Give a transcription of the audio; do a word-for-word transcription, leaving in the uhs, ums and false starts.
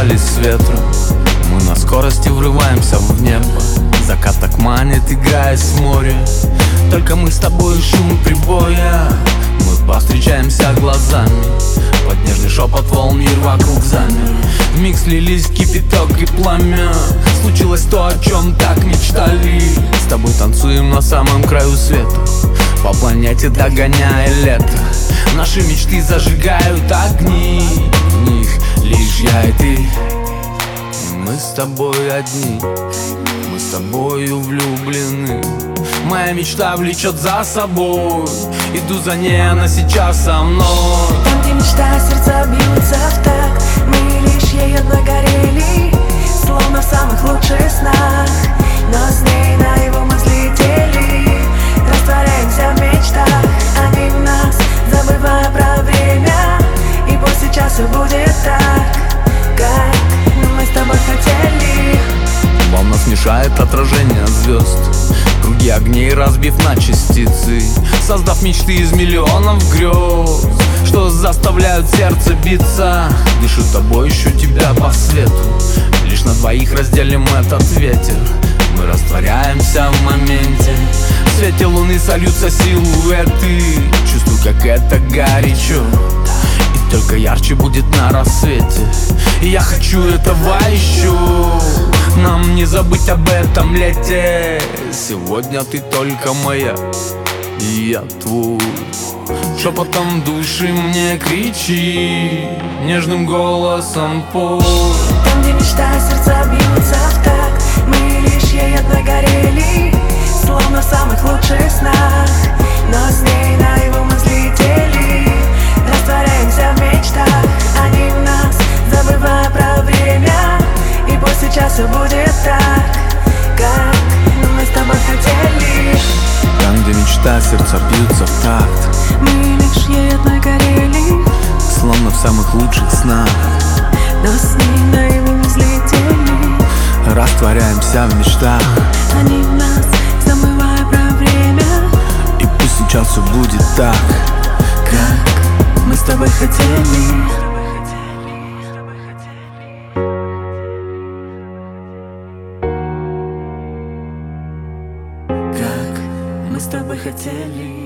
сливались с ветром. Мы на скорости врываемся в небо. Закат так манит, играя с моря. Только мы с тобой и шум прибоя. Мы повстречаемся глазами. Под нежный шепот волн мир вокруг замер. Вмиг слились кипяток и пламя. Случилось то, о чем так мечтали. С тобой танцуем на самом краю света, по планете догоняя лето. Наши мечты зажигают огни. В них лишь я и ты. Мы с тобой одни. Мы с тобою влюблены. Моя мечта влечет за собой. Иду за ней, она сейчас со мной. Там, где мечта, сердца бьются в такт. Мы лишь ей одной горели, словно в самых лучших снах. Но с ней наяву мы взлетели. Растворяемся в мечтах, они в нас, забывая про время. И пусть сейчас все будет так, как мы с тобой хотели. Волна смешает отражение звезд, круги огней разбив на частицы, создав мечты из миллионов грез, что заставляют сердце биться. Дышу тобой, ищу тебя по свету. Лишь на двоих разделим этот ветер. Мы растворяемся в моменте. В свете луны сольются силуэты. Чувствую, как это горячо, и только ярче будет на рассвете. И я хочу этого еще. Нам не забыть об этом лете. Сегодня ты только моя, и я твой. Шепотом души мне кричи, нежным голосом пой. Там, где мечта, сердца бьются в такт. Мы лишь ей одной горели, словно в самых лучших снах. Но с ней наяву мы взлетели. Растворяемся в мечтах, они в нас, забывая про время. И пусть сейчас все будет так, как мы с тобой хотели. Там, где мечта, сердца бьются в такт. Мы лишь ей одной горели, словно в самых лучших снах. но с ней наяву мы взлетели. Растворяемся в мечтах, они в нас, забывая про время. и пусть сейчас все будет так, как мы с тобой хотели. Как мы с тобой хотели.